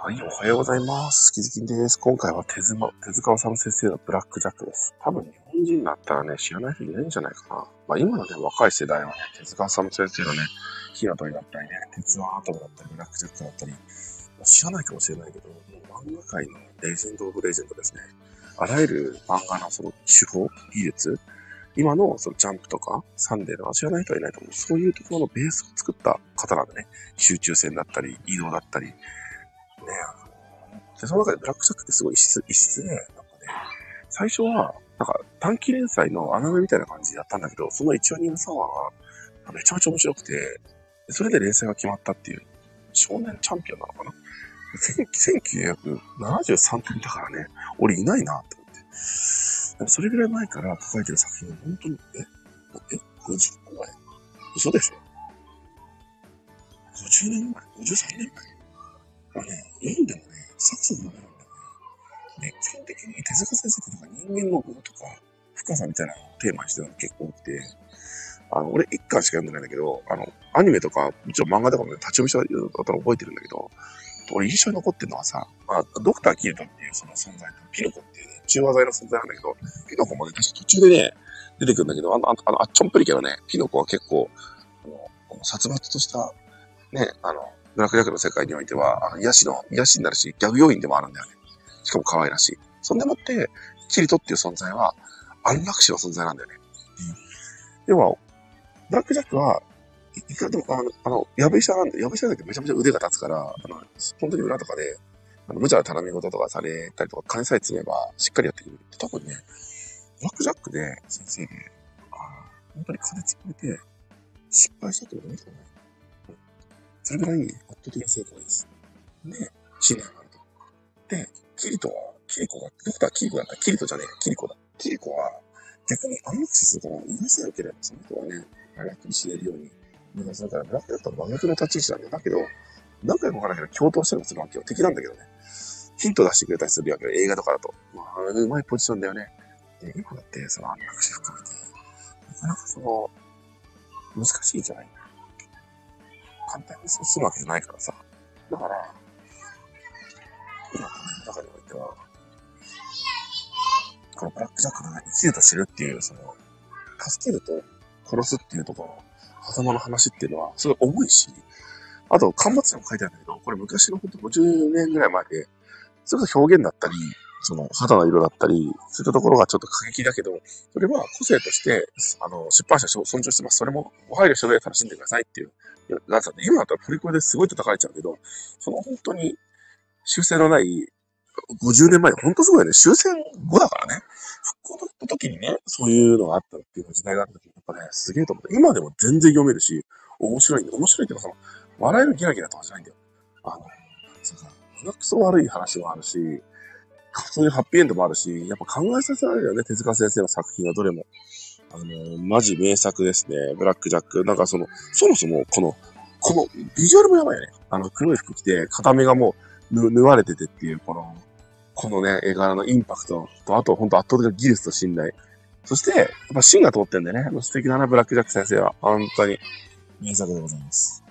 はい、おはようございます。きずきんです。今回は手塚治虫先生のブラックジャックです。多分日本人だったらね、知らない人いないんじゃないかな。まあ今のね、若い世代はね、手塚治虫先生のね、火の鳥だったりね、鉄腕アトムだったり、ブラックジャックだったり、知らないかもしれないけど、もう漫画界のレジェンド・オブ・レジェンドですね。あらゆる漫画のその手法、技術、今のそのジャンプとかサンデーの知らない人はいないと思う。そういうところのベースを作った方なんでね、集中戦だったり、移動だったり、ね、で、その中でブラックジャックってすごい異質で、なんかね、最初は、なんか短期連載の穴埋めみたいな感じでやったんだけど、その1話2話3話がめちゃめちゃ面白くて、それで連載が決まったっていう、少年チャンピオンなのかな。1973年だからね、俺いないなって思って。それぐらい前から書かれてる作品は本当に、50年前嘘でしょ ?50 年前 ?53 年前読んでもね、サクサク読めるんだよね。で、基本的に手塚先生って人間の業とか深さみたいなのをテーマにしてるのが結構多くて、俺一巻しか読んでないんだけど、アニメとか、もちろん漫画とかもね、立ち読みしたら覚えてるんだけど、俺印象に残ってるのはさ、ドクターキルトっていうその存在と、ピノコっていうね、中和剤の存在なんだけど、ピノコもね、確か途中でね、出てくるんだけど、あっちょんぷりけどね、ピノコは結構、殺伐とした、ね、ブラックジャックの世界においては、癒しになるし、ギャグ要因でもあるんだよね。しかも可愛らしい。そんでもって、キリトっていう存在は、安楽死の存在なんだよね。でも、ブラックジャックは、いくらでも、やぶ医者なんで、やぶ医者だけめちゃめちゃ腕が立つから、本当に裏とかで、無茶な頼み事とかされたりとか、金さえ積めば、しっかりやってくれる。特にね、ブラックジャックで、先生で、本当に金積めて、失敗したってこと見たことない。それぐらい圧倒的な成功です。で、信頼があると。で、キリコが、ドクターキリコだったらキリトじゃねえ、キリコだ。キリコは、逆に安楽死するから、許せなければ、その人はね、楽に死ねるように、目指すから、ブラックだったら真逆の立ち位置なんだよ。だけど、何回もわからないけど、共闘したりもするわけよ。敵なんだけどね。ヒント出してくれたりするわけよ。映画とかだと。うまいポジションだよね。で、今だって、その安楽死含めて、なかなか難しいじゃない。簡単にそうするわけじゃないからさ。だから、今の中においては、このブラックジャックが生きると知るっていう、助けると殺すっていうところの、狭間の話っていうのは、すごい重いし、あと、巻末にも書いてあるんだけど、これ昔のほんと50年ぐらい前で、それこそ表現だったり、肌の色だったり、そういったところがちょっと過激だけど、それは個性として、出版社尊重してます。それもご配慮した上で楽しんでくださいっていう。なんか今だったらプリコレですごい叩かれちゃうけど、本当に修正のない50年前、本当すごいよね。終戦後だからね。復興の時にね、そういうのがあったっていう時代があった時に、やっぱね、すげえと思って。今でも全然読めるし、面白いんだよ。面白いっていうか笑えるギラギラとかじゃないんだよ。クソ悪い話もあるし、そういうハッピーエンドもあるし、やっぱ考えさせられるよね、手塚先生の作品はどれも。マジ名作ですね。ブラックジャック。なんかそもそもこのビジュアルもやばいよね。黒い服着て、片目がもう縫われててっていう、このね、絵柄のインパクトと、あと本当圧倒的な技術と信頼。そして、やっぱ芯が通ってんでね、素敵だな、ブラックジャック先生は。本当に名作でございます。